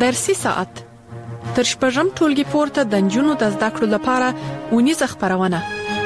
فارسي ساعت تر شپږم ټولګي پورته د نجونو د زده کړو لپاره ونیزه خپرونه.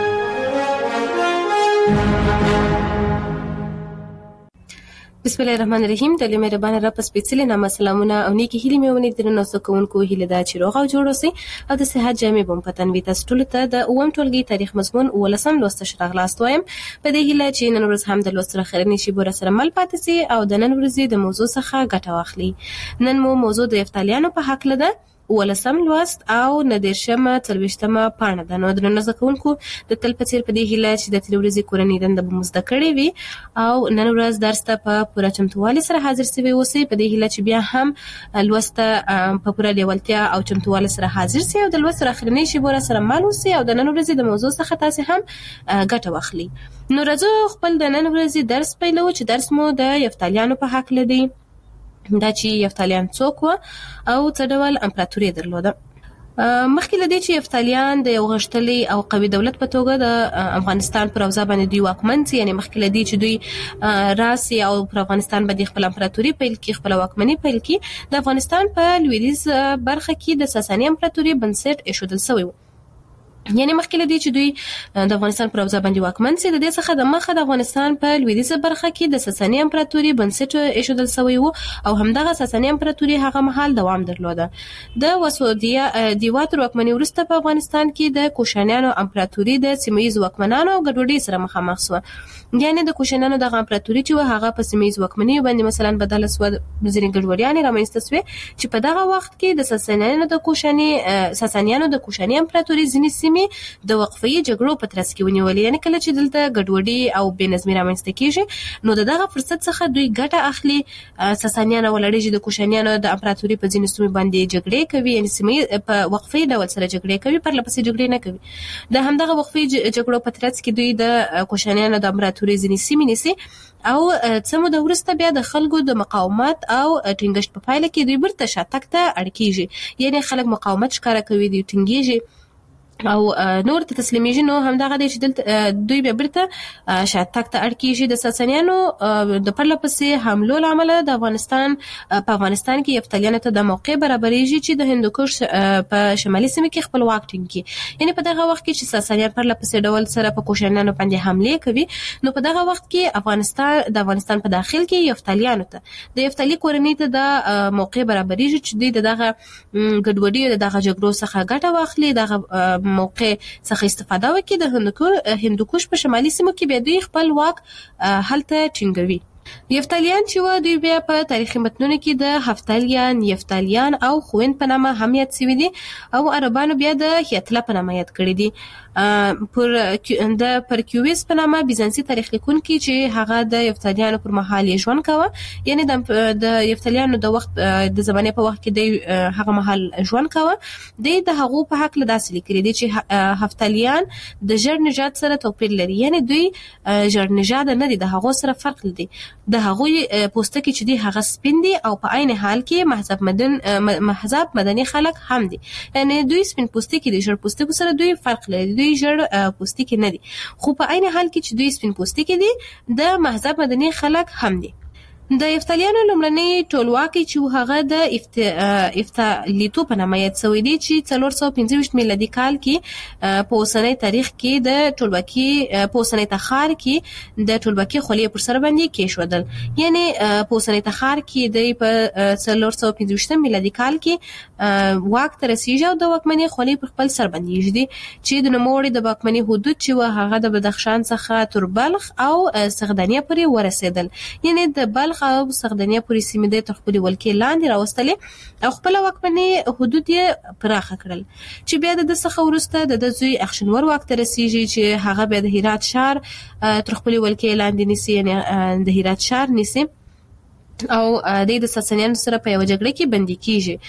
بسم الله الرحمن الرحیم. د مهربان رب سپیڅلي نامه سلامونه او نیکی هیلې مې ونې درنو سکونکو هیله دا چې روغ او جوړ اوسئ او د صحت جامې بم پتن وي. تاسو ټول ته د اووم ټولګي تاریخ مضمون ولسم لوست شراغلاست وایم. په دې هیله چې نن ورځ هم د لوست خیرنی شي بور سره مل پاتې سي او د نن ورځې د موضوع څخه ګټه واخلي. نن مو موضوع د یفتالیانو په حق لده ولسم لوست او ندیرشمه تلويشتمه پاڼه ده. نو درنو زکونکو د تل په څیر په دې هیله چې د تلویزیونی کورنۍ دنده به مزده کړې وي او نن ورځ درس ته په پوره چمتووالي سره حاضر سوي اوسئ. په دې هیله چې بیا هم لوست په پوره لیوالتیا او چمتووالي سره حاضر سي او د لوست اخرنی شی بور سره مال اوسئ او د نن ورځې د موضوع څخه تاسو هم ګټه واخلي. نو راځو خپل د نن ورځې درس پیلو چې درس مو د یفتالیانو په حق لدی. دا چې یفتالیان څوک و او څه ډول امپراتوري درلوده. مخکې له دې چې یفتالیان د یو غښتلي او قوي دولت په توګه د افغانستان پر اوضاع باندې دوی واکمن سي، یعنی مخکې له دې چې دوی راسي او پر افغانستان باندې خپل امپراتوري پیل کړي، خپل واکمني پیل کړي، د افغانستان په لویدیځ برخه کې د ساساني امپراتوري بنسټ ایښودل شوی و. یعنی مخکې له دې چې دوی د افغانستان پر اوضاع باندې واکمن سي، د دې څخه د مخه د افغانستان په لویدیځه برخه کې د ساساني امپراتوري بنسټ ایښودل شوی و او همدغه ساساني امپراتوري هغه مهال دوام درلوده. د وسودیا دیوا تر واکمنۍ وروسته په افغانستان کې د کوشانیانو امپراتوري د سیمه‌ییز واکمنانو او ګډوډۍ سره مخامخ شوه. یعنی د کوشانیانو د امپراتوري چې هغه په سیمه‌ییز واکمنۍ باندې مثلا بدل شو، ځینې ګډوډیانې رامنځته شوې چې په دغه وخت کې د ساسانیانو د کوشاني امپراتوري ځینې د وقفي جګړو په ترڅ کې ونیولې. یعنی کله چې دلته ګډوډي او بې نظمي رامنځته کیږي نو دغه فرصت څخه دوی ګټه اخلي. ساسانیان ولړي د کوشانیانو د امپراتوري په ځینې سیمو باندې جګړې کوي، یعنی سیمې په وقفي ډول سره جګړې کوي، پر لپسې جګړې نه کوي. د همدغه وقفي جګړو په ترڅ کې دوی د کوشانیانو د امپراتوري ځینې سیمې نیسي او څه موده وروسته بیا د خلکو د مقاومت او ټینګښت په پایله کې دوی بیرته شاتګ ته اړ کیږي. یعنی خلک مقاومت ښکاره کوي، دوی ټینګیږي او نور ته تسلیمیږي. نو همدغه دی چې دلته دوی به بیرته شاتګ ته اړ کیږي. د ساسانیانو د پرله پسې حملو له امله د افغانستان کې یفتالیانو ته د موقع برابرېږي چې د هندوکش په شمالي سیمه کې خپل واک ټینګ کړي. یعنی په دغه وخت کې چې ساسانیان پرله پسې ډول سره په کوشانیانو باندې حمله کوي نو په دغه وخت کې د افغانستان په داخل کې یفتالیانو ته د یفتالی کورنۍ ته د موقع برابرېږي چې دوی دغه ګډوډي او دغه جګړو څخه ګټه واخلي، دغه موقع څخه استفاده وکړي. د هندوکش په شمالي سیمو کې به دوی خپل واک هلته ټینګوي. یفتالیان چې و دوی بیا په تاریخي متنونو کې د یفتالیان او خوین په نامه هم یاد شوي دي او عربانو بیا د هیتله په نامه یاد کړي دي. د پرکیویس په نامه بیزانسي تاریخ لیکونکي چې هغه د یفتالیانو پر مهال ژوند کاوه، یعنی د یفتالیانو د وخت د زمانه په وخت کې د هغه مهال ژوند کاوه، د هغو په حق له داسې لیکلي دي چې هفتالیان د ژړ نژاد سره توپیر لري. یعنی دوی ژړ نژاد نه دي، د هغو سره فرق لري. د هغوی پوستکی چې دی هغه سپین دي او په عین حال کې محضب مدني خلک هم دي. یعنی دوی سپین پوستکی دي، ژړ پوستکو سره دوی فرق لري، دوی ژړ پوستکی نه دي، خو په عین حال کې چې دوی سپین پوستکی دي د محضب مدني خلک هم دي. د یفتالیانو لومړنی ټولواکي چې هغه د افتالیتو په نامه یاد شوی دی چې 425 میلادي کال کې په اوسنۍ تاریخ کې د ټولواکي په اوسنۍ تخار کې د ټولواکي خولې پر سر باندې کېښودل. یعنی په اوسنۍ تخار کې د 425 میلادي کال کې واک ته رسیږي او د واکمنۍ خولې پر خپل سر باندې یږدي چې د نوموړي د واکمنۍ حدود چې هغه د بدخشان څخه تر بلخ او سغدانیه پورې ورسېدل. یعنی د بلخ او سغدانیه پورې سیمې د خپل ولکې لاندې راوستلې او خپل واکمنۍ حدود یې پراخه کړل چې بیا د څخه وروسته د زوی اخشنور واک ته رسیږي چې هغه بیا د هرات شهر تر خپل ولکې لاندې نیسي، یعنی د هرات شهر نیسي او د ساسانیانو سره په یو جګړه کې بندي کیږي.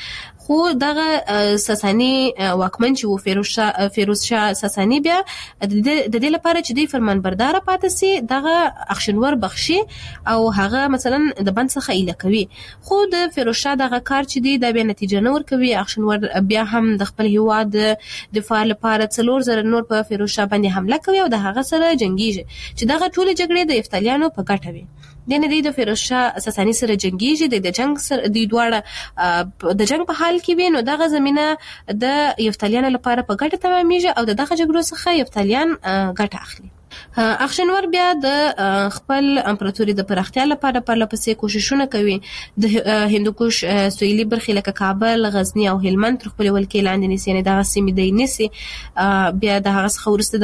خو دغه ساساني واکمن چې و فیروز شاه ساساني بیا د دې لپاره چې دوی فرمانبردار پاتې سي دغه اخشنور بخشي او هغه مثلا د بند څخه ایله کوي. خو د فیروز شاه دغه کار چې دی دا بیا نتیجه نه ورکوي. اخشنور بیا هم د خپل هیواد د دفاع لپاره 4000 نور په فیروز شاه باندې حمله کوي او د هغه سره جنگیږي چې دغه ټول جګړې د یفتلیانو په ګټه وي. د د فیروز شاه ساساني سره جنگیږي د جنگ سره د دواړه د جنگ په حال کې وي، نو دغه زمينه د یفتلیانو لپاره په ګټه تمامېږي او دغه جګړو څخه یفتلیان ګټه اخلي. اخشنور بیا د خپل امپراتوري د پراختیا لپاره پرلپسې کوششونه کوي. د هندوکش سویلي برخې لکه کابل، غزنی او هلمند تر خپل ولکې لاندې نیسي، یعنې دغه سیمې دی نیسي. بیا د هغه څخه وروسته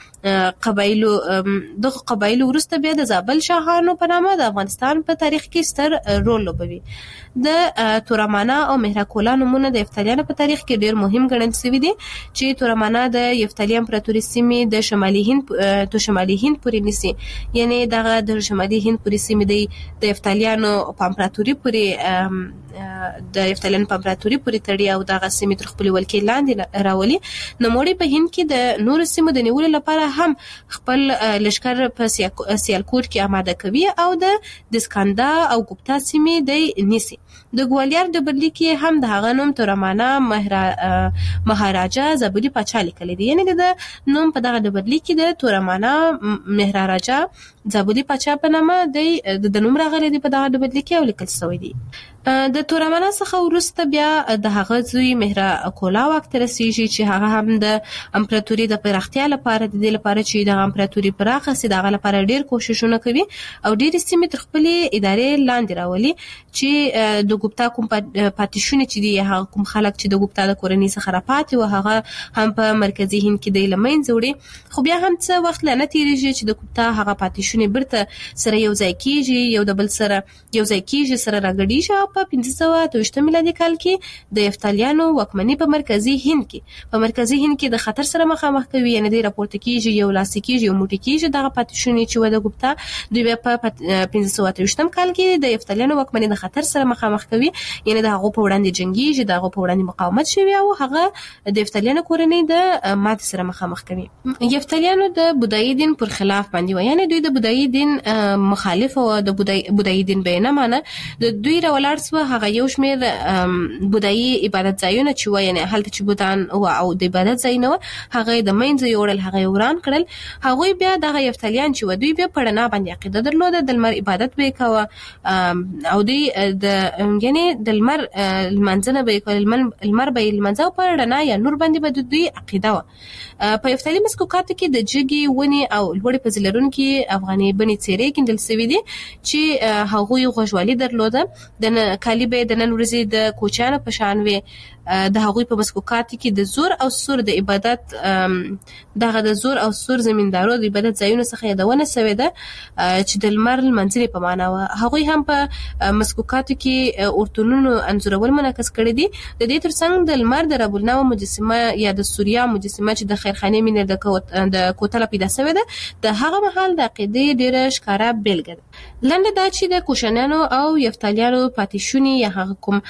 دغه قبایلو وروسته بیا د زابل شاهانو په نامه د افغانستان په تاریخ کې ستر رول لوبوي. د تورمانا او مهراکولا نومونه د یفتلیانو په تاریخ کې ډیر مهم ګڼل شوي دي چې تورمانا د یفتلی امپراتوري سیمې د شمالي هند پورې نیسي، یعنی دغه د شمالي هند پورې سیمې د یفتلیانو په امپراتوري پورې تړي او دغه سیمې تر خپل ولکې لاندې راولي. نوموړي په هند کې د نورو سیمو د نیولو لپاره هم خپل لشکر په سیالکوټ کې آماده کوي او د دسکاندا او ګوپتا سیمې د نیسي. د ګوالیار ډبرلیک کې هم د هغه نوم تورمانا مهاراجا زابلی پاچا لیکلی دی، یعنی د نوم په دغه ډبرلیک کې د تورمانا مهاراجا زابلی پاچا په نامه د نوم راغلی دی په دغه ډبرلیک کې او لیکل شوی دی. د تورمانا څخه وروسته بیا د هغه زوی مهراکولا واک ته رسیږي چې هغه هم د امپراتوري د پراختیا لپاره د دې لپاره چې د امپراتوري پراخه سي دغه لپاره ډیر کوششونه کوي او ډیر سیمې تر خپل ادارې لاندې راولي چې د ګوپتا کوم پاتیشونه چې دی هغه کوم خلک چې د ګوپتا د کورنۍ څخه راپاتې و هغه هم په مرکزی هند کې د لمن زوړي. خو بیا هم څه وخت لنه تیریږي چې د ګوپتا هغه پاتیشونه برته سره یو ځای کیږي، یو د بل سره یو ځای کیږي، سره راګډیږي. په 1528 میلادي کال کې د یفتلیانو واکمني په مرکزی هند کې د خطر سره مخامخ کوي، یعنی د راپورته کیږي یو لاسي کیږي یو موټی کیږي دغه پاتیشونه چې و د ګوپتا دوی په 1528 کال کې د یفتلیانو واکمني د خطر سره مخامخ کوي، یعنی د هغه په وړاندې جنگیږي، د هغه په وړاندې مقاومت شوی او هغه د یفتلیانو کورنۍ د مات سره مخامخ کوي. یفتلیانو د بودایی دین پر خلاف باندې و، یعنی دوی د بودایی دین مخالف او د بودایی دین به نه مانه. د دوی راولار هغه یو شمیر بودایی عبادت ځایونه چې و، یعنی هلته چې بودان او د عبادت ځایونه هغه د منځ یوړل، هغه وران کړل. هغه بیا دغه یفتلیان چې و دوی بیا پړنا باندې عقیده درلوده، د لمر عبادت به کوه او دوی یعنی د لمر لمنځنه به لمر به لمنځه په رڼا یا نور باندې به دوی عقیده و. په یفتلی مسکوکاتو کې د جګي ونی او لوړې په زلرونکو افغاني بني څیرې کېندل شوی دي چې هغه غوښوالي درلوده. د کالی به د نن ورځې د کوچانو په شان وي. د هغوی په مسکوکاتو کې د زور او سور د عبادت دغه د زور او سور زمیندارو د عبادت ځایونو څخه یادونه شوې ده چې د لمر لمنځلې په معنا و. هغوی هم په مسکوکاتو کې اورتونونو انځورول منعکس کړي دي. د دې ترڅنګ د لمر د رب النوع مجسمه یا د سوریا مجسمه چې د خیرخانه مینه د کوتله پیدا شوې ده د هغه مهال د عقیدې ډیره ښکارا بیلګه ده. لنډه دا چې د کوشانیانو او یفتلیانو پاتیشونی یا هغه کوم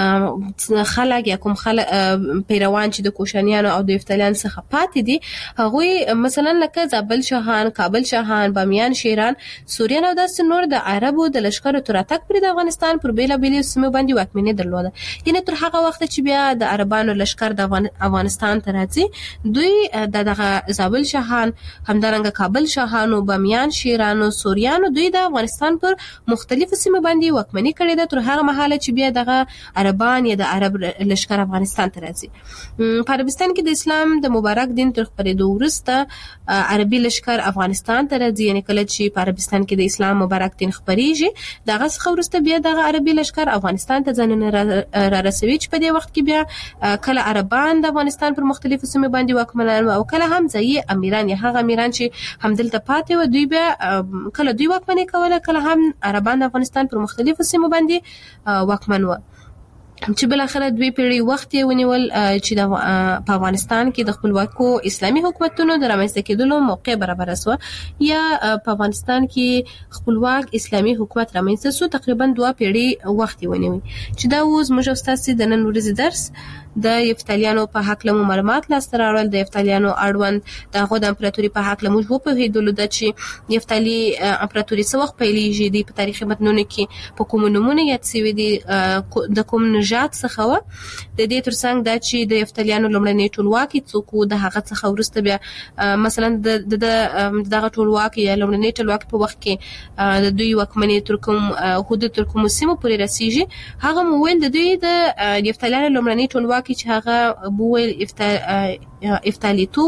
خلک یا کوم پیروان چې د کوشانیانو او د یفتلیانو څخه پاتې دي هغوی مثلا لکه زابل شاهان، کابل شاهان، بامیان شیران، سوریان او داسې نور د عربو د لشکرو تر اتګ پورې د افغانستان پر بیلابیلو سیمو باندې واکمني درلوده. یعنې تر هغه وخت چې بیا د عربانو لشکر د افغانستان ته راځي دوی دغه زابل شاهان، همدارنګه کابل شاهانو، بامیان شیرانو، سوریانو دوی د افغانستان پر مختلفو سیمو باندې واکمني کړې ده تر هغه مهاله چې بیا دغه عربان یا د عرب لشکر افغانستان ته راځي. په عربستان کې د اسلام د مبارک دین تر خپرېدو وروسته عربي لشکر افغانستان ته راځي، یعنی کله چې په عربستان کې د اسلام مبارک دین خپرېږي دغه څخه وروسته بیا دغه عربي لشکر افغانستان ته ځانونه را رسوي چې په دې وخت کې بیا کله عربان د افغانستان پر مختلفو سیمو باندې واکمنان او کله هم ځایي امیران یا هغه امیران چې همدلته پاتې و دوی بیا کله دوی واکمني کوله، کله هم عربان د افغانستان پر مختلفو سیمو باندې واکمن و. چې بل اخر دوی پیړۍ وخت یې ونیول چې په افغانستان کې د خپلواکو اسلامي حکومتونو د رامنځته کېدلو موقع برابر شو یا په افغانستان کې خپلواک اسلامي حکومت رامنځته شو تقریبا 2 پیړۍ وخت یې ونیول چې دا اوس موږ استاد د نن ورځې درس د یفتالیانو په حق له معلومات لاسته راوړل د یفتالیانو اړوند دغه د امپراتوري په حق له موږ په هیدلو د چې یفتالی امپراتوري څو وخت پیلېږي د تاریخي متنونو کې په کوم نمونه یاد شوی دي د کوم نژاد څخه و د دې ترڅنګ دا چې د یفتالیانو لومړنی ټولواکي څوک د هغه څخه ورسته بیا مثلا د دغه ټولواکي یا لومړنی ټولواکي په وخت کې د دوی واکمنۍ ترکم حدود ترکم سیمو پورې رسیږي هغه مویل د دوی د یفتالیانو لومړنی ټولواکي چې هغه بویل افتالیتو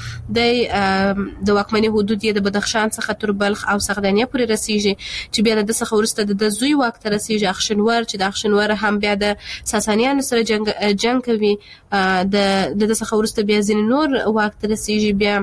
د واکمنۍ حدود یې د بدخشان څخه تر بلخ او سغدانیه پورې رسیږي چې بیا د څخه ورسته د زوی واک ته رسیږي اخشنور چې د اخشنور هم بیا د ساسانیانو سره جنگ کوي د څخه ورسته بیا ځین نور واک ته رسیږي بیا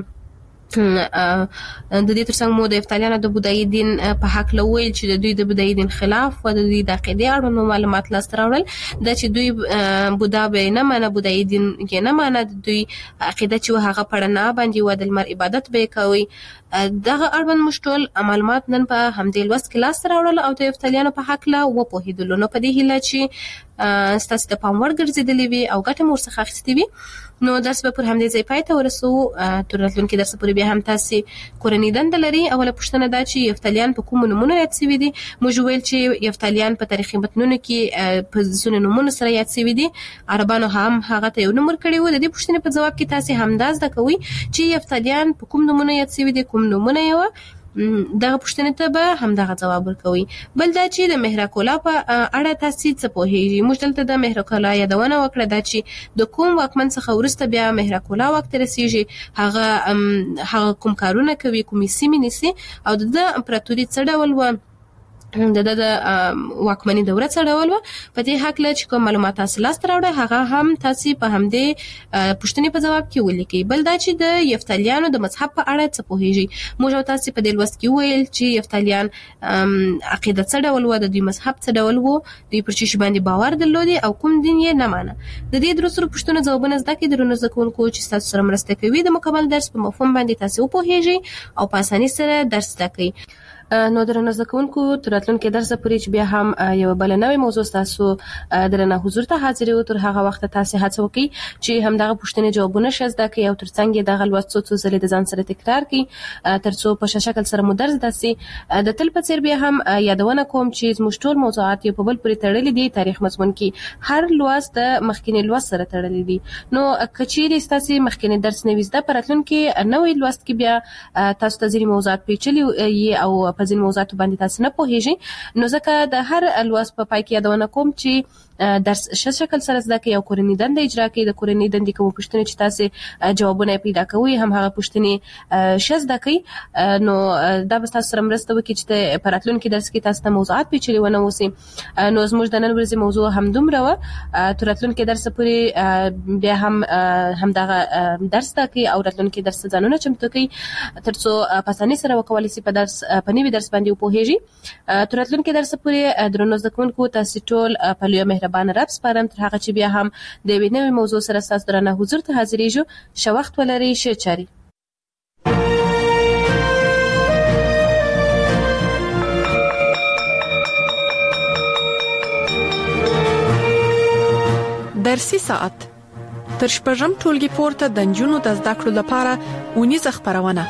د دې ترڅنګ مو د یفتالیانو د بودایي دین په حق لویل چې د دوی د بودایي دین خلاف او د دوی د عقیدې اړوند معلومات لاسته راوړل د چې دوی بودا به نه منه بودایي دین کې نه منه دوی عقیده چې هغه پړنا باندې و د لمر عبادت به کوي دغه اړوند مشټول معلومات نن په همدې لوست کې لاسته راوړل او د یفتالیانو په حق لا و په هیدلو نو په دې هیله چې ستاسو د پام وړ ګرځېدلې وي او ګټه مور څخه اخیستې وي نو درس به پر همدې ځای پای ته ورسو تر راتلونکي درس پورې بیا هم تاسو کورنۍ دنده لري اوله پوښتنه دا چې یفتالیان په کوم نمونه یاد شوي دي موږ ویل چې یفتالیان په تاریخي متنونو کې په ځینو نمونه سره یاد شوي دي عربانو هم هغه ته یو نوم ورکړی و د دې پوښتنې په جواب کې تاسو همدا زده کوئ چې یفتالیان په کوم نمونه یاد شوي دي کوم نمونه یې دغه پوښتنې ته به همدغه جواب ورکوي بل دا چې د مهرکولا په اړه تاسو څه پوهیږئ موږ دلته د مهرکولا یادونه وکړه دا چې د کوم واکمن څخه ورسته بیا مهرکولا وخت رسیږي هغه کوم کارونه کوي کومې سیمې نیسي او د امپراتوري څه ډول و د واکمنۍ دوره څه ډول و په دې حق له چې کوم معلومات تاسو لاسته راوړئ هغه هم تاسو په همدې پوښتنې په جواب کې ولیکئ بل دا چې د یفتالیانو د مذهب په اړه څه پوهیږئ موږ تاسو په دې لوست کې ویل چې یفتالیان عقیده څه ډول و د دوی مذهب څه ډول و دوی پر چی باندې باور درلودي او کوم دین یې نه مانه د دې درسره پوښتنه ځوابونه زده کړئ درنو زده کوونکو چې تاسو سره مرسته کوي د مکمل درس په مفهوم باندې تاسو پوهیږئ او په اسانۍ سره درس زده کړئ نو درنو زده کوونکو تر راتلونکي درس پورې چې بیا هم یو بل نوې موضوع تاسو درنه حضور ته حاضر یو تر هغه وخت تاسو هڅه وکړئ چې همدغه پوښتنې جوابونه شزده کړئ او ترڅنګ دغه لوست څو ځلې د ځان سره تکرار کړئ ترڅو په شکل سره مو درس داسي د تل په څیر بیا هم یادونه کوم چې زموږ ټول موضوعات په بل پورې تړلې دي تاریخ مضمون کې هر لوست د مخکینی لوست سره تړلې دي نو کچېری تاسو مخکینی درس نه وزده پر راتلونکي نوې لوست کې بیا تاسو ته ځینې موضوعات پیچلي او په ځینې موضوعات باندې تاسو نه پوهیږئ نو ځکه د هر لوست په پای کې یادونه کوم چې درس شکل سره زده کړئ او کورنۍ دنده اجرا کړئ د کورنۍ دندې کوم پوښتنې چې تاسو جوابونه پیدا کوئ هم هغه پوښتنې شزده کړئ نو دا به تاسو سره مرسته وکړي چې په راتلونکي درس کې تاسو ته موضوعات پیچلي ونه وسی نو زموږ د نن ورځې موضوع هم دومره و تر راتلونکي درس پورې بیا هم دغه درس زده کړئ او راتلونکي درس ځانونه چمتو کړئ ترڅو په اسانۍ سره وکولای شئ په نوي درس باندې وپوهیږئ تر راتلونکي درس پورې درنو زده کوونکو تاسو ټول په لوی مهربان رب سپارم تر هغه چې بیا هم د یوې نوې موضوع سره تاسو درنه حضور ته حاضرېږو ښه وخت ولرئ ښه چاري درسي ساعت تر شپږم ټولګي پورته د نجونو د زده کړو لپاره اونیزه خپرونه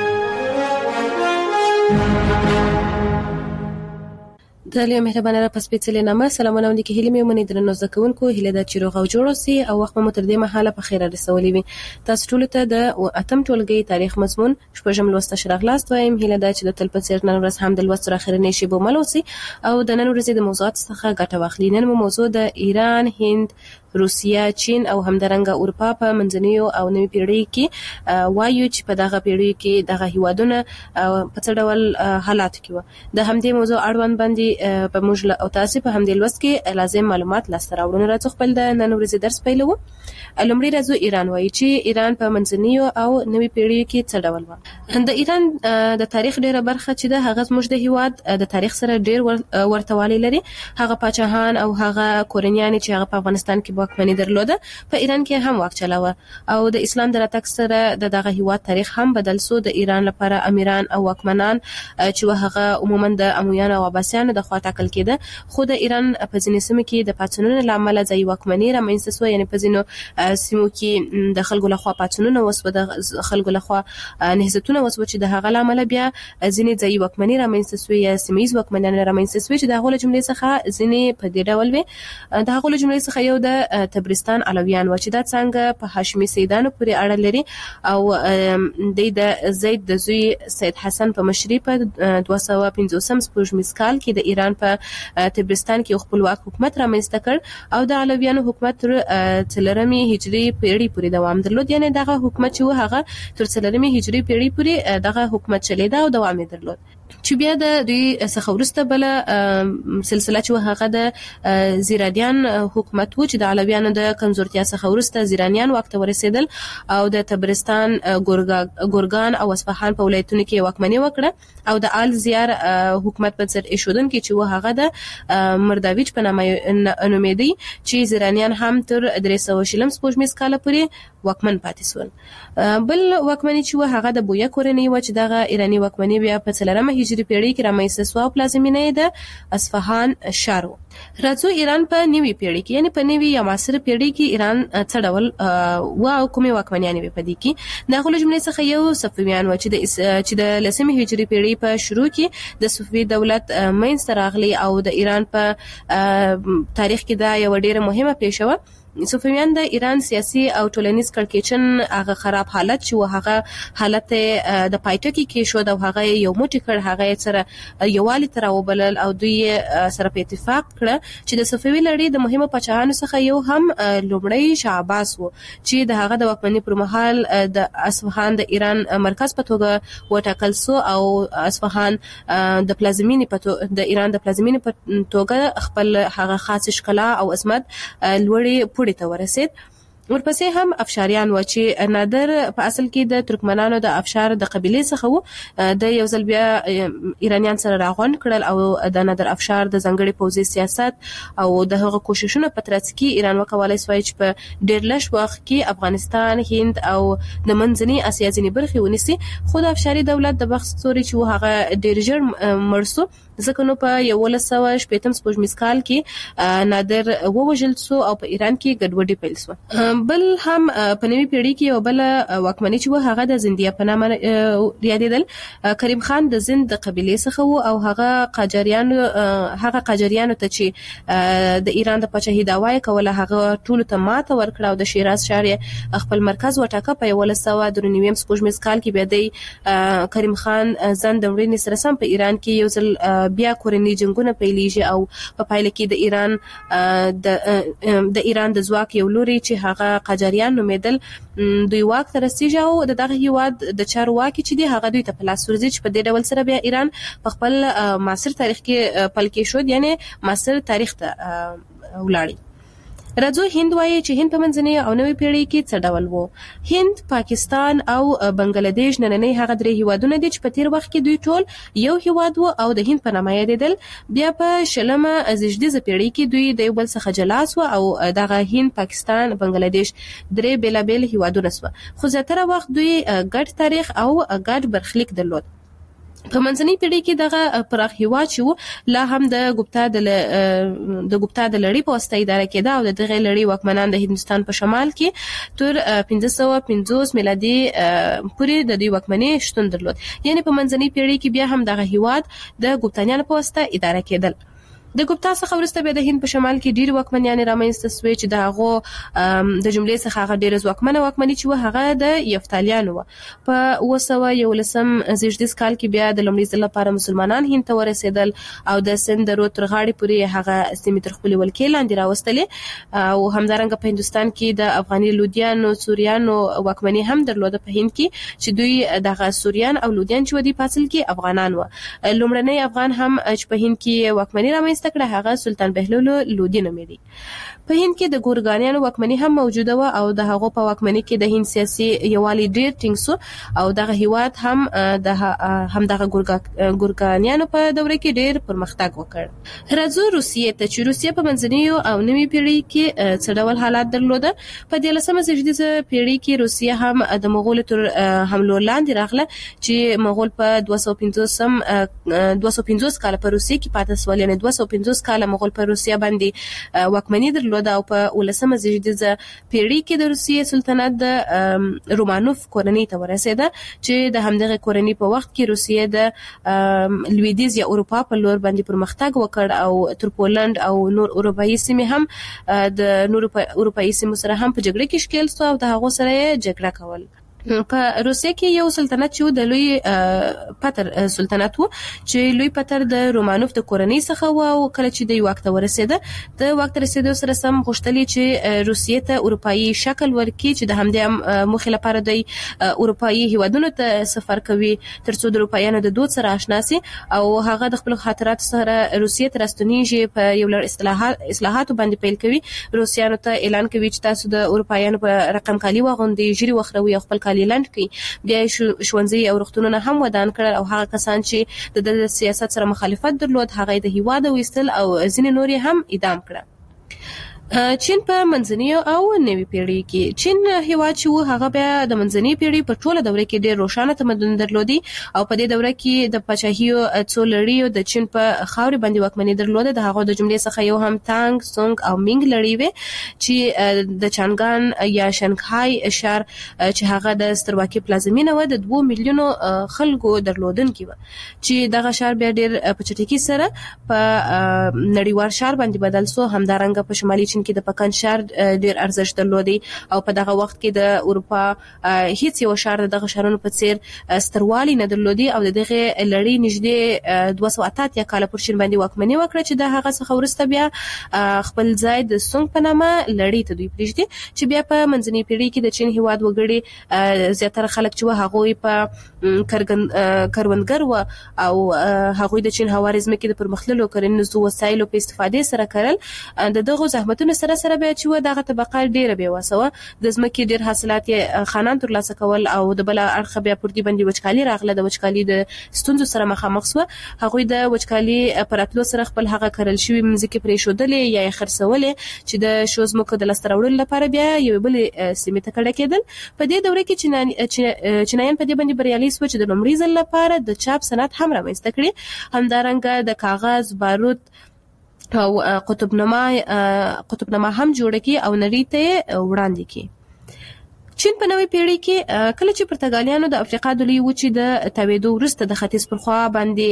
د لوی مهربانه را پس پیڅلې نامه سلامونه ولې کې هلي مې مونږ درنو زده کوونکو هله د چیرغ او جوړو سي او وخت مو تر دې مهاله په خیر رسولې وي تاسو ټول ته د اتم ټولګي تاریخ مضمون شپږم لوست شرغلاست وایم هله د چې د تل په څیر نن ورځ هم د لوست تر اخرنی شی بو ملوسي او د نن ورځې د موضوعات څخه ګټه واخلي نن موضوع د ایران هند روسیا، چین او همدارنګه اروپا په منځنیو او نوي پیړۍ کې وایو چې په دغه پیړۍ کې دغه هیوادونه په څه ډول حالات کې و. د همدې موضوع اړوند باندې په موږ او تاسو په همدې لوست کې لازم معلومات لاسته راوړو. راځو خپل د نن ورځې درس پیلوو. لومړی راځو ایران وایي چې ایران په منځنیو او نوي پیړۍ کې څه ډول و. د ایران د تاریخ ډیره برخه چې ده هغه زموږ د هیواد د تاریخ سره ډیر ورتهوالی لري. هغه پاچاهان او هغه کورنیان چې هغه په افغانستان کې واکمني درلوده په ایران کې هم واک چلاوه او د اسلام د راتګ سره دغه هیواد تاریخ هم بدل سو. د ایران لپاره امیران او واکمنان چې هغه عموما د امویانو او عباسیانو د خوا ټاکل کېده، خو د ایران په ځینې سیمو کې د پاڅونونو لامل ځای واکمني رامنځته شو. یعنی په ځینو سیمو کې د خلکو لخوا پاڅونونه وسو، د خلکو لخوا نهضتونه وسو چې د هغه لامل بیا ځینې ځای واکمني رامنځته شو یا سیمایي واکمنان رامنځته شو چې د هغه جملې څخه ځینې په دې ډول وي. د هغه جملې څخه یو د تبرستان علویان و چې دا څنګه په هاشمي سیدانو پورې اړه لري او د زید د زوی سید حسن په مشرۍ په 250 سپوږمیز کال کې د ایران په تبرستان کې خپلواک حکومت رامنځته کړ او د علویانو حکومت تر 4 هجری پیړۍ پورې دوام درلود. یعنی دغه حکومت چې هغه تر 4 هجری پیړۍ پورې دغه حکومت چلیدا او دوام درلود. چې بیا د دوی څخه ورسته بل سلسله چې هغه د زیرادیان حکومت و چې د علویانو د کمزورتیا څخه ورسته زیرانیان واک ته ورسېدل او د تبرستان، ګورګان او اصفهان په ولایتونو کې واکمني وکړه او د آل زیار حکومت په سر ایښودونکي چې هغه د مرداویچ په نامه نومیدي چې زیرانیان هم تر 300 سپوږمیز کال پورې واکمن پاتې شول. بل واکمني چې هغه د بویا کورنۍ و چې دغه ایرانی واکمني بیا په 4 هجری پیړۍ کې رامنځته شو او پلازمینه د اصفهان ښار و. راځو ایران په نوي پیړۍ کې یعنی په نوي یا معاصره پیړۍ کې ایران څه ډول و او کومې واکمنیانې وې په دې کې. د هغو جملې څخه یو صفویان و چې د 10 هجری پیړۍ په شروع کې د صفوي دولت منځته راغلی او د ایران په تاریخ کې دا یو ډیره مهمه پیښه و. صفویان د ایران سیاسي او ټولنیز کړکېچن هغه خراب حالت چې هغه حالت د پایټکی کې شو او هغه یو موټی کړ، هغه سره یووالی تر وبلل او دوی سره په اتفاق کړ چې د صفوي لړۍ د مهمه پاچاهانو څخه یو هم لومړی شاه عباس و چې د هغه د واکمنۍ پر مهال د اصفهان د ایران مرکز په توګه وټاکل شو او اصفهان د پلازمینې د ایران د پلازمینې په توګه خپل هغه خاص ښکلا او عظمت لوړې ته ورسید. ورپسې هم افشاریان و چې نادر په اصل کې د ترکمنانو د افشار د قبيله څخه و. د یو ځل بیا ایرانیان سره راغونډ کړل او د نادر افشار د ځنګړي پوځي سیاست او د هغه کوششونو په ترڅ کې ایران وکولای شو چې په ډېر لږ وخت کې افغانستان، هند او د منځنۍ اسیا ځینې برخې ونیسي. خو د افشاري دولت د بخت ستوري چې هغه ډېر ژر مړ شو ځکه نو په 1918 سپوږمیز کال کې نادر ووژل شو او په ایران کې ګډوډي پیل شو. بل هم په نوي پیړۍ کې یو بل واکمني چې هغه د زندیه په نامه یادېدل. کریم خان د زند د قبيله څخه و او هغه قاجاریانو ته چې د ایران د پاچاهۍ دعوا کوله هغه ټول ته ماته ورکړه او د شیراز ښار خپل مرکز وټاکه. په 1993 سپوږمیز کال کې بیا د کریم خان زند د وړاندې سره سم په ایران کې یو ځل بیا کورنۍ جنگونه پیلېږي او په پایله کې د ایران د ځواک یو لوري چې هغه قاجاریان نومیدل دوی واک ته رسیږي او دغه هیواد د چارواکي چې دی هغه دوی ته په لاس ورځي چې په دې ډول سره بیا ایران په خپل معاصر تاریخ کې پلکې شو، یعنی معاصر تاریخ ته ولاړی. راځو هند وایي چې هند په منځنۍ او نوې پیړۍ کې څه ډول وو. هند، پاکستان او بنگلاديش نننۍ هغه درې هیوادونه دي چې په تیر وخت کې دوی ټول یو هیواد وو او د هند په نامه یادېدل. بیا په 20 زیږدیزه پیړۍ کې دوی د یو بل څخه جلا شو او دغه هند، پاکستان، بنگلاديش درې بیلابیل هیوادونه شو. خو زیاتره وخت دوی ګډ تاریخ او ګډ برخلیک درلود. په منځنۍ پیړۍ کې دغه پراخ هیواد چې لا هم د ګوپتا د لړۍ په واسطه اداره کېده او دغه لړۍ واکمنان د هندستان په شمال کې تر 1550 میلادي پورې د دوی واکمنۍ شتون درلود. یعنی په منځنۍ پیړۍ کې بیا هم دغه هیواد د ګوپتانیانو په واسطه اداره کېدل. د ګوپتا څخه وروسته بیا د هند په شمال کې ډېر واکمنیان رامنځته شوې چې د هغه د جملې څخه هغه ډېر واکمني چې هغه د یفتالیانو و. په 1911 زیږدیز کال کې بیا د لومړي ځل لپاره مسلمانان هند ته ورسېدل او د سند درو تر غاړې پورې هغه سیمې تر خپل ولکې لاندې راوستلې او همدارنګه په هندستان کې د افغاني لودیانو سوریانو واکمني هم درلوده په هند کې چې دوی دغه سوریان او لودیان چې ودی پاتل کې افغانان و. لومړنی افغان هم چې په هند کې واکمني رامنځته کړه هغه سلطان بهلول لودي نومېدی. په هند کې د ګورګانیانو واکمني هم موجوده و او د هغو په واکمني کې د هند سیاسي یوالي ډېر ټینګ شو او دغه هیواد هم دغه ګورګانیانو په دوره کې ډېر پرمختګ وکړ. راځو روسیې ته چې روسیه په منځنۍ او نوې پیړۍ کې څه ډول حالات درلوده. په 13مه زیږدیزه پیړۍ کې روسیه هم د مغولو تر حملو لاندې راغله چې مغول په 250 کال په روسیه کې پاتې شول، یعنی 250 کال مغول په روسیه باندې واکمني درلوده او په 19مه زیږدیزه پیړۍ کې د روسیې سلطنت د رومانوف کورنۍ ته ورسېده چې د همدغه کورنۍ په وخت کې روسیه د لویدیز یا اروپا په لور باندې پرمختګ وکړ او تر پولند او نور اروپایي سیمې هم د نور اروپایي سیمو سره هم په جګړه کې ښکېل شو او د هغو سره جګړه کول. په روسیه کې یو سلطنت چې د لوی پتر سلطنت وو چې لوی پتر د رومانوف د کورنۍ څخه و او کله چې د واک ته ورسېده د واک ته رسیدو سره سم غوښتل چې روسیې ته اروپایي شکل ورکړي چې د همدې موخې لپاره د اروپایي هیوادونو ته سفر کوي ترڅو د اروپایانو د دود سره آشنا شي او هغه د خپل خاطرات سره روسیې ته راستنیږي. په یو لړ اصلاحاتو باندې پیل کوي، روسیانو ته اعلان کوي چې تاسو د اروپایانو په رقم کالي واغوندئ، ژیړي وخروي او خپل لاند کی. بیا ښوونځي او روغتونونه هم ودان کړل او هغه کسان چې د سیاست سره مخالفت درلود هغه د هیواد وستل او ځینې نوري هم اعدام کړه. چین په منځنۍ او نوې پیړۍ کې چین هیواد چې هغه بیا د منځنۍ پیړۍ په ټوله دوره کې ډېر روښانه تمدن درلودي او په دې دوره کې د پاچاهیو څو لړیو د چین په خاورې باندې واکمني درلوده. د هغه د جملې څخه یو هم تانګ، سونګ او مینګ لړۍ وي چې د چانګان یا شنګهای ښار چې هغه د سترواکي پلازمینه و د 2 میلیونو خلکو درلودونکي و چې دغه ښار بیا ډېر په چټکۍ سره په نړیوال ښار باندې بدل شو. همدارنګه په شمالي چین کې د پکن ښار ډېر ارزښت درلودي او په دغه وخت کې د اروپا هیڅ یو ښار دغه ښارونو په څیر ستروالی نه درلودي او دغه لړۍ نږدې 280 کال پر چین باندې واکمني وکړه چې د هغه څخه وروسته بیا خپل ځای د سونګ په نامه لړۍ ته دوی پریږدي چې بیا په منځنۍ پیړۍ کې د چین هیواد وګړي زیاتره خلک چې هغه په کروندګر و او هغه د چین هواري ځمکې د پرمختللو کرنیزو وسایلو په استفادې سره کړل. دغه زحمتونو سره به چې دغه طبقه ډیره به وسوه د ځمکې ډیر حاصلات خانان ترلاسه کول او د بل اړخ بیا پر دې باندې وچکالي راغله. د وچکالي د ستونزو سره مخامخ شو. هغه د وچکالي پراتلو سره خپل هغه کرل شوی مځکې پرې شودلې یا خرڅولې چې د شوزمکو د لسترولو لپاره بیا یو بل سیمه ته کډه کېدل. په دې دوره کې چینایان په دې باندې بریالي شو چې د لومړي ځل لپاره د چاپ صنعت هم رامنځته کړي. همدارنګه د کاغذ، بارود او قطبنما هم جوړ کی او نړۍ ته وړاندې کی. چین په نوې پیړۍ کې کله چې پرتګالیانو د افریقا د لوی وچې د تاویدو وروسته د ختیځ پر خوا باندې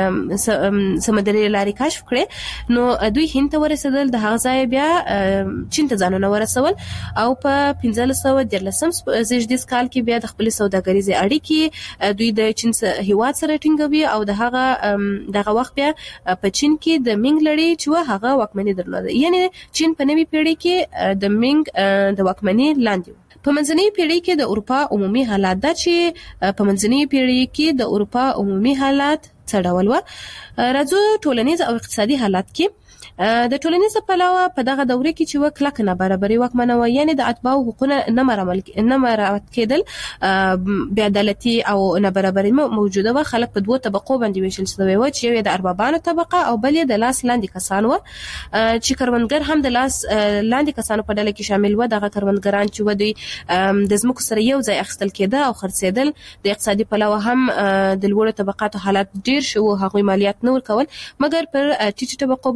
سمندري لارې کشف کړې نو دوی هند ته ورسېدل. د هغه ځای بیا چین ته ځانونه ورسول او په 1513 زیږدیز کال کې بیا د خپل سوداګریزې اړیکې دوی د چین هیواد سره ټینګوي او دغه وخت بیا په چین کې د مینګ لړۍ چې هغه واکمني درلوده. یعنی چین په نوې پیړۍ کې د مینګ د واکمني لاندې. په منځنۍ پیړۍ کې د اروپا عمومي حالات دا چې په منځنۍ پیړۍ کې د اروپا عمومي حالات څه ډول و. راځو ټولنیز او اقتصادي حالات کې د ټولنیز پلوه په دغه دوره کې چې کلک نابرابري واکمنه و، یعنی د اتباعو حقوقونه نه مراعات کېدل، بې عدالتي او نابرابري موجوده و. خلک په دوه طبقو باندې ویشل شوي و چې یو د اربابانو طبقه او بل د لاس لاندې کسان و چې کروندګر هم د لاس لاندې کسانو په ډله کې شامل و. دغه کروندګران چې دوی د ځمکو سره یو ځای اخیستل کېده او خرڅېدل. د اقتصادي پلوه هم د لوړو طبقاتو حالات ډیر شو، هغوی مالیات نه ورکول مګر پر ټیټو طبقو خلکو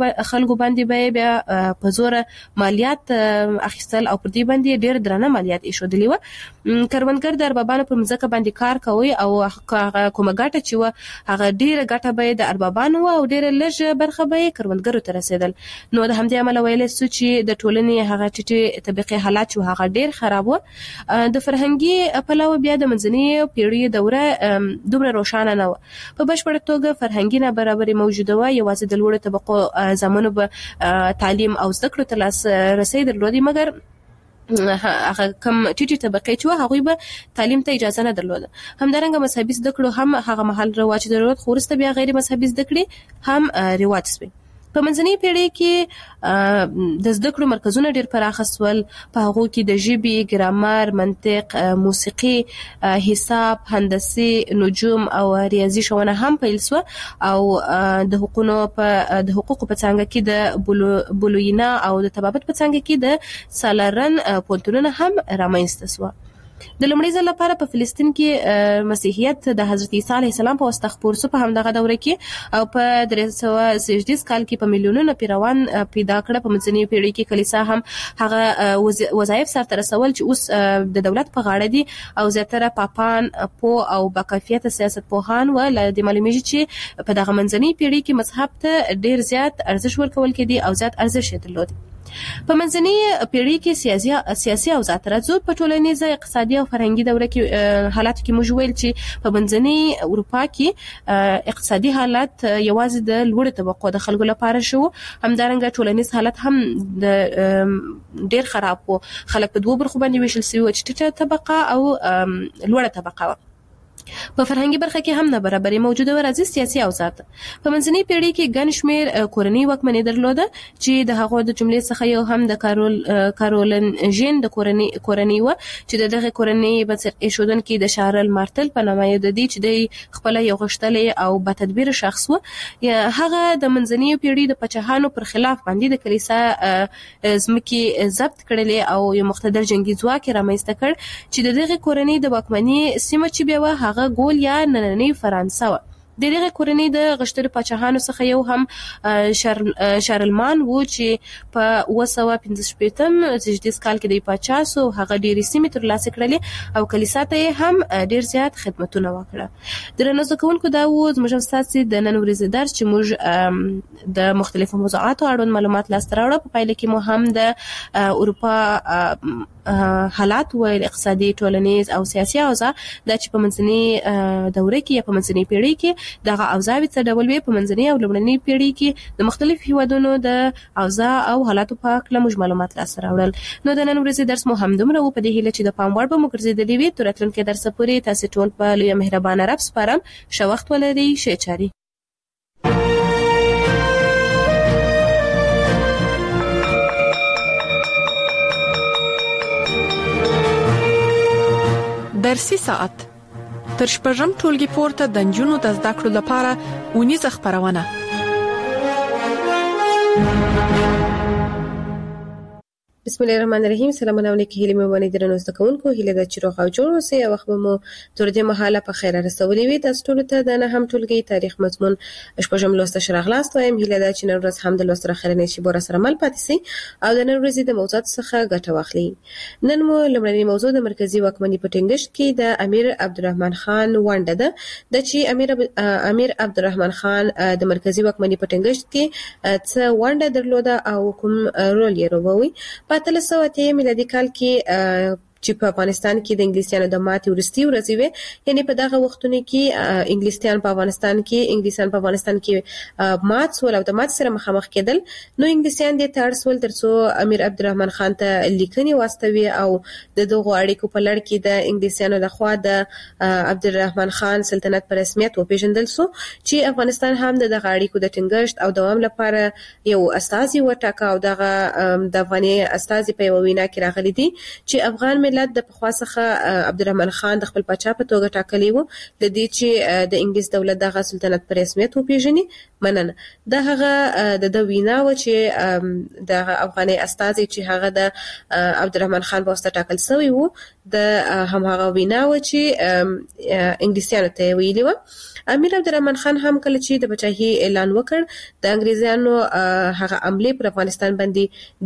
خلکو باندې به بیا په زور مالیات اخیستل او پر دې باندې ډېر درنه مالیات ایښودلې و. کروندګر د اربابانو په ځمکه باندې کار کوي او هغه کومه ګټه چې و هغه ډېره ګټه به د اربابانو او ډېره لږ برخه به کروندګرو ته رسیدل. نو د همدې امله ویلې سو چې د ټولنې هغه ټیټې طبقه حالات چې هغه ډېر خراب و. د فرهنګي پلوه بیا د منځنۍ پیړۍ دوره دومره روښانه نه و. په بشپړه توګه فرهنګي نابرابري موجوده و. یوازې د لوړو طبقو زمونو به تعلیم او زده کړو ته لاسرسی درلودي، مګر هغه کم ټیټي طبقه چې هغه به تعلیم ته اجازه نه درلوده. همدارنګه مذهبي زده کړو هم هغه محل رواج درلود، خو وروسته بیا غیر مذهبي زده کړې هم رواج شوې. په منځنۍ پیړۍ کې د زده کړو مرکزونه ډېر پراخ شول. په هغو کې د ژبې، ګرامر، منطق، موسیقي، حساب، هندسي، نجوم او ریاضي ښوونه هم پیل شوه او د حقوقو په څانګه کې د بولوینا او د طبابت په څانګه کې د سالارن پوهنتونونه هم رامنځته شوه. د لومړي ځل لپاره په فلسطین کې مسیحیت د حضرت عیسی علیه السلام په واسطه خپور شو په همدغه دوره کې، او په 330 کال کې په میلیونونو پیروان پیدا کړه. په منځنۍ پیړۍ کې کلیسا هم هغه وظایف سرته رسول چې اوس د دولت په غاړه دي، او زیاتره پاپان او باکیفیت سیاست پوهان و. د معلومیږي چې په دغه منځنۍ پیړۍ کې مذهب ته ډیر زیات ارزښت ورکول کېدی او زیات ارزښت درلود. په منځنۍ پیړۍ کې سیاسي اوضاع ترځو په ټولنیزه، اقتصادي او فرهنګي دوره کې حالات کې موږ ویل چې په منځنۍ اروپا کې اقتصادي حالت یوازې د لوړ طبقو د خلکو لپاره شو. همدارنګه ټولنیز حالت هم ډیر خراب و. خلک په دوه برخو باندې ویشل شوي و، چې ټیټه طبقه او لوړه طبقه و. په فرهنګي برخه کې هم نابرابري موجوده و. راځي سیاسي اوضاع ته. په منځنۍ پیړۍ کې ګڼ شمېر کورنۍ واکمني درلوده چې د هغو د جملې څخه یو هم د کارولنژین د کورنۍ و، چې د دغه کورنۍ بنسټ ایښودونکي د شارل مارتل په نامه یادېدی، چې د خپل یو غښتلی او با تدبیر شخص و. هغه د منځنۍ پیړۍ د پاچاهانو پر خلاف باندې د کلیسا ځمکې ضبط کړلې او یو مقتدر جنگي ځواک رامنځته کړ، چې د دغه کورنۍ د واکمنۍ سیمه چې بیا هغه ګول یا نننۍ فرانسه و. د دغه کورنۍ د غښتلو پاچاهانو څخه یو هم شارلمان و، چې په 915 کال کې د پاچا سو. هغه ډېرې سیمې ترلاسه کړلې او کلیسا ته هم ډېر زیات خدمتونه وکړه. درنو زده کوونکو، دا و زموږ ستاسو د نن ورځې درس چې موږ د مختلفو موضوعاتو اړوند معلومات لاسته راوړو. په پایله کې مو هم د اروپا حالات و اقتصادي، ټولنیز او سیاسي اوضاع دا چې په منځنۍ دوره کې یا په منځنۍ پیړۍ کې دغه اوضاع څه ډول وي، په منځنۍ او لومړنۍ پیړۍ کې د مختلف هیوادونو د اوضاع او حالاتو په اړه موږ معلومات لاسته راوړل. نو د نن ورځې درس مو همدومره و. په دې هیله چې د پام وړ به مو ګرځېدلی وي. تر راتلونکي درسه پورې تاسو ټول په لوی مهربانه رب سپارم. ښه وخت ولرئ. ښه چاري. درسي ساعت تر شپږم ټولګي پورته د نجونو د زده کړو لپاره اونیزه خپرونه. بسم الله الرحمن الرحیم. سلام علیکم. هیله مې ونې درنو زده کوونکو، هیله د چیرو خو جوړ اوسئ او خو مو تر دې مهاله په خیر رسولې وي. تاسو ټول ته د نه هم ټولګي تاریخ مضمون شپږم لوست شرغلاست وایم. هیله ده چې نن ورځ هم د لوست سره خیر نه شي بور سره مل پاتې سي او د نن ورځې د موضوعات څخه ګټه واخلي. نن مو لومړنی موضوع د مرکزی واکمنۍ په ټینګښت کې د امیر عبدالرحمن خان ونډه ده. د چې امیر عبدالرحمن خان د مرکزی واکمنۍ په ټینګښت کې څه ونډه درلوده او کوم رول یې لوبوي. په 1308 میلادي کال کې چې په افغانستان کې د انګلیسانو د ماتې ورستي ورځې وي، یعنی په دغه وختونو کې انګلیسان په افغانستان کې مات سول او د مات سره مخامخ کېدل. نو انګلیسان د تاړ سول ترڅو امیر عبدالرحمن خان ته لیکنې واستوي او د دغه اړیکو په لړ کې د انګلیسانو لخوا د عبدالرحمن خان سلطنت په رسمیت وپیژندل سو، چې افغانستان هم دغه اړیکو د ټینګښت او دوام لپاره یو استازي وټاکه او دغه د افغاني استازي په وینا کې راغلي دي چې افغان ملت د پخوا څخه عبدالرحمن خان د خپل پاچا په توګه ټاکلی وو، د دې چې د انګلیس دولت دغه سلطنت په رسمیت وپیژني. مننه. دا هغه د وینا و چې د افغاني استازي چې هغه د عبدالرحمن خان په واسطه ټاکل شوی وو، د همغه وینا و چې انګلیسیانو ته ویلي و. امیر عبدالرحمن خان هم کله چې د پاچاهي اعلان وکړ د انګریزانو هغه عمله پر افغانستان باندې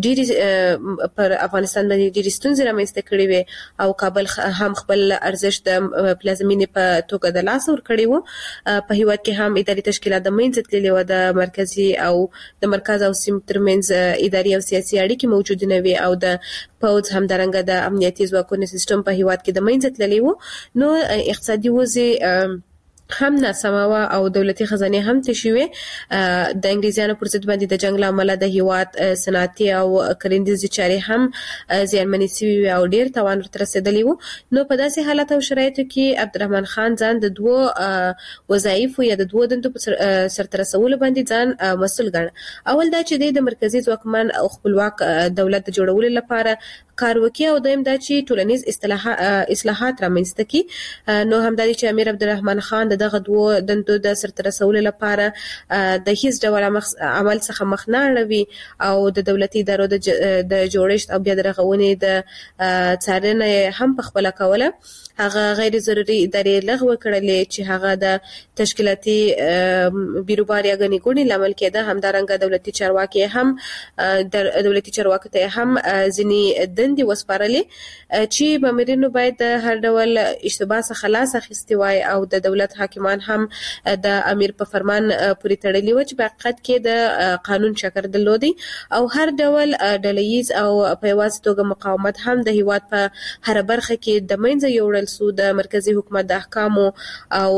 ډېری ستونزې رامنځته کړې وې او کابل هم خپل ارزښت د پلازمینې په توګه د لاس ور کړی وو. په هیواد کې هم اداري تشکیلات د منځ تللې و، د مرکزي او د مرکز او سیمې ترمنځ اداري او سیاسي اړیکې موجود نه وي او د پوز هم درنګ د امنیتي ځواکونو سیستم په هیواد کې د منځ تللی وو. نو اقتصادي وضع هم ناسمه او دولتي خزانه هم تشوي. د انګریزانو پر ضد باندې د جنگ لامل د هیواد صنعتي او کرنیزي چارې هم زیانمنې شوي او ډیر توان ورته رسیدلی وو. نو په داسې حالت او شرایطو کې عبدالرحمن خان ځان د دوه وظایف یا د دوه دندو سرته رسولو باندې ځان مسؤل ګڼ. اول دا چې د مرکزی ځواکمن او خپلواک دولت جوړولو لپاره کار وکړي او دویم دا چې ټولنیز اصلاحات رامنځته کړي. نو همدا چې امیر عبدالرحمن خان دغه دوه دندو د سرته رسولو لپاره د هیڅ ډول عمل څخه مخ نه اړوي او د دولتي ادارو د جوړښت او بیا د رغونې د څارنې هم په خپل کوله. هغه غیر ضروري ادارې لغوه کړلې چې هغه د تشکیلاتي بیروبار یا غني ګونی لامل کېده. همدارنګه دولتي چارواکي هم د دولتي چارواکو ته هم ځینی دندې وسپارلې چې مامورینو باید د هر ډول اشتباه څخه خلاص اخیستي وای او د دولت حاکمان هم د امیر په فرمان پورې تړلي و چې په حقیقت کې د قانون شکر درلودي او هر ډول ډلهییز او په یوازې توګه مقاومت هم د هیواد په هر برخه کې د منځه یوړل سو. د مرکزی حکومت د احکامو او